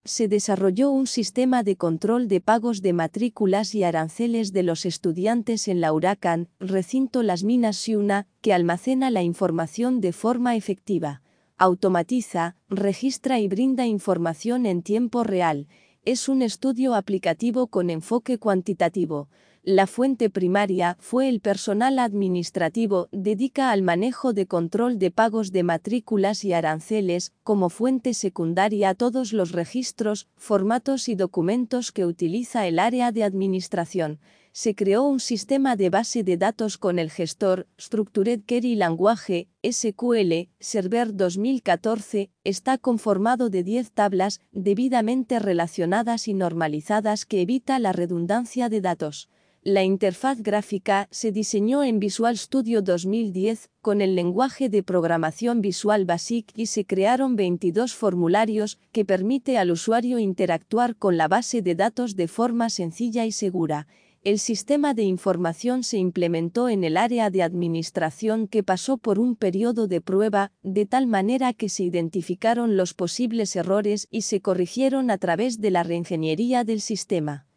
se desarrolló un sistema de control de pagos de matrículas y aranceles de los estudiantes en la Huracán, recinto Las Minas Ciuna, que almacena la información de forma efectiva, automatiza, registra y brinda información en tiempo real. Es un estudio aplicativo con enfoque cuantitativo. La fuente primaria fue el personal administrativo, dedica al manejo de control de pagos de matrículas y aranceles, como fuente secundaria todos los registros, formatos y documentos que utiliza el área de administración. Se creó un sistema de base de datos con el gestor Structured Query Language, SQL, Server 2014, está conformado de 10 tablas debidamente relacionadas y normalizadas que evita la redundancia de datos. La interfaz gráfica se diseñó en Visual Studio 2010 con el lenguaje de programación Visual Basic y se crearon 22 formularios que permite al usuario interactuar con la base de datos de forma sencilla y segura. El sistema de información se implementó en el área de administración que pasó por un periodo de prueba, de tal manera que se identificaron los posibles errores y se corrigieron a través de la reingeniería del sistema.